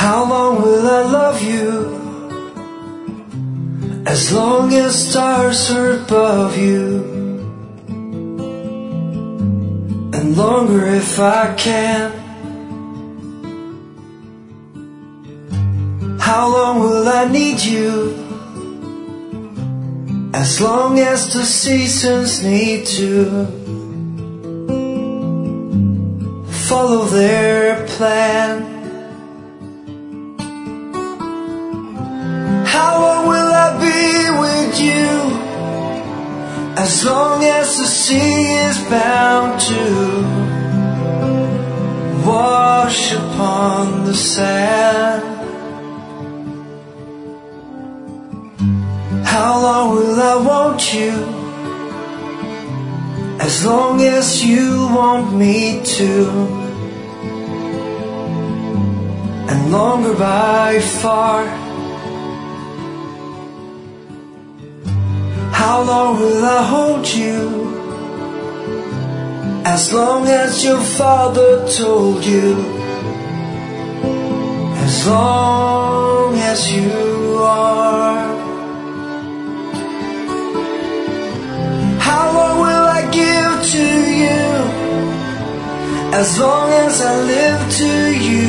How long will I love you? As long as stars are above you, and longer if I can. How long will I need you? As long as the seasons need to follow their plan. How long will I be with you? As long as the sea is bound to wash upon the sand. How long will I want you? As long as you want me to, and longer by far. How long will I hold you? As long as your father told you, as long as you are. How long will I give to you? As long as I live to you,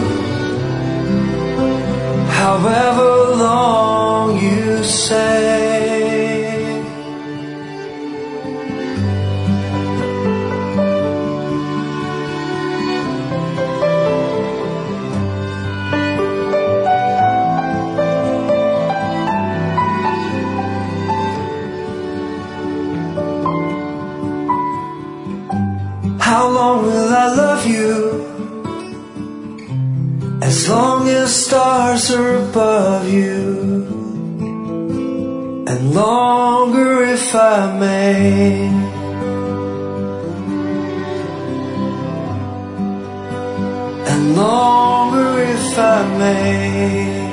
however long you say. How long will I love you? As long as stars are above you, and longer if I may. And longer if I may.